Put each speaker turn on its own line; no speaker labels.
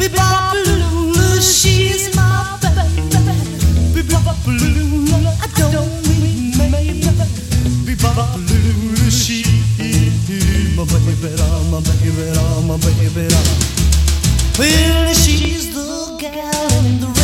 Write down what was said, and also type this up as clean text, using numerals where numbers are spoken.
Bebop, she's my baby. Bebop, I don't mean maybe. Bebop, she's my baby, my baby, my baby. Well, she's the gal in the